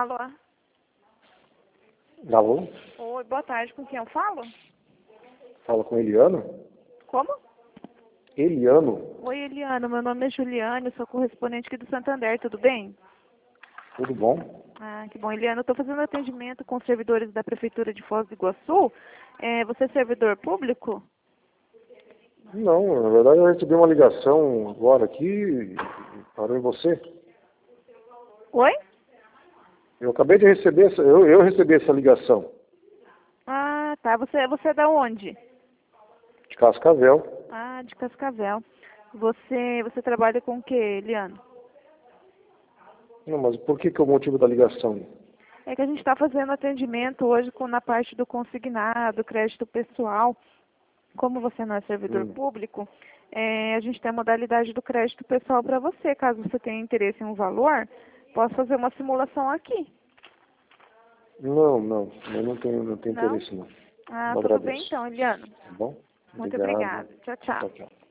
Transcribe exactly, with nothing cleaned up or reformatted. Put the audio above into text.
Alô? Alô? Oi, boa tarde. Com quem eu falo? Fala com Eliano? Como? Eliano? Oi, Eliana. Meu nome é Juliane, eu sou correspondente aqui do Santander, tudo bem? Tudo bom? Ah, que bom. Eliana, eu estou fazendo atendimento com os servidores da Prefeitura de Foz do Iguaçu. É, você é servidor público? Não, na verdade eu recebi uma ligação agora aqui e parou em você. Oi? Eu acabei de receber, essa, eu, eu recebi essa ligação Ah, tá. Você, você é da onde? de Cascavel. Ah, de Cascavel. Você, você trabalha com o que, Eliana? Não, mas por que que é o motivo da ligação? É que a gente está fazendo atendimento hoje com, na parte do consignado, crédito pessoal. Como você não é servidor Hum. público, é, a gente tem a modalidade do crédito pessoal para você. Caso você tenha interesse em um valor, posso fazer uma simulação aqui. Não, não, eu não tenho, não tenho Não? interesse não. Ah, Não tudo bem agradeço. então, Eliana. Tá bom? Muito Obrigado. obrigada. Tchau, tchau. Tchau, tchau.